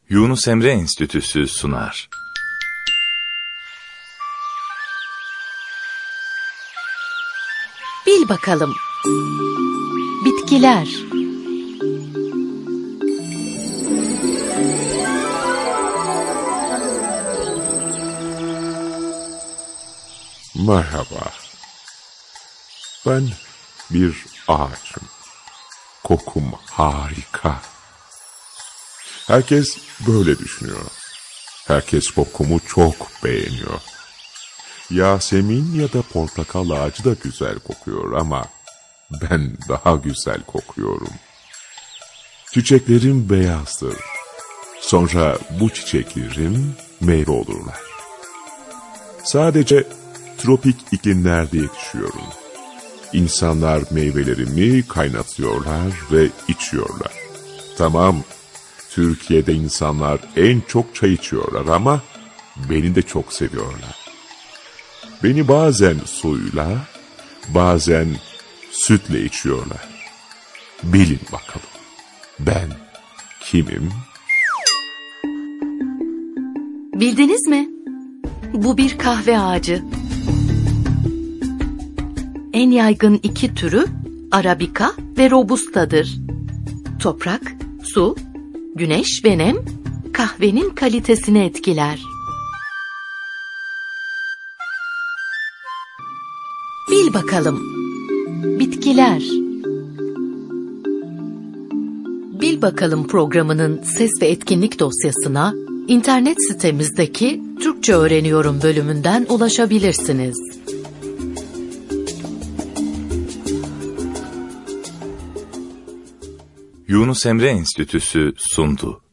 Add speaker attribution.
Speaker 1: Yunus Emre Enstitüsü sunar.
Speaker 2: Bil bakalım. Bitkiler.
Speaker 3: Merhaba. Ben bir ağaçım. Kokum harika. Herkes böyle düşünüyor. Herkes kokumu çok beğeniyor. Yasemin ya da portakal ağacı da güzel kokuyor ama ben daha güzel kokuyorum. Çiçeklerim beyazdır. Sonra bu çiçeklerim meyve olurlar. Sadece tropik iklimlerde yetişiyorum. İnsanlar meyvelerimi kaynatıyorlar ve içiyorlar. Tamam, Türkiye'de insanlar en çok çay içiyorlar ama beni de çok seviyorlar. Beni bazen suyla, bazen sütle içiyorlar. Bilin bakalım, ben kimim?
Speaker 2: Bildiniz mi? Bu bir kahve ağacı. En yaygın iki türü Arabica ve Robusta'dır. Toprak, su, güneş ve nem kahvenin kalitesini etkiler. Bil bakalım. Bitkiler. Bil bakalım programının ses ve etkinlik dosyasına internet sitemizdeki Türkçe Öğreniyorum bölümünden ulaşabilirsiniz.
Speaker 1: Yunus Emre Enstitüsü sundu.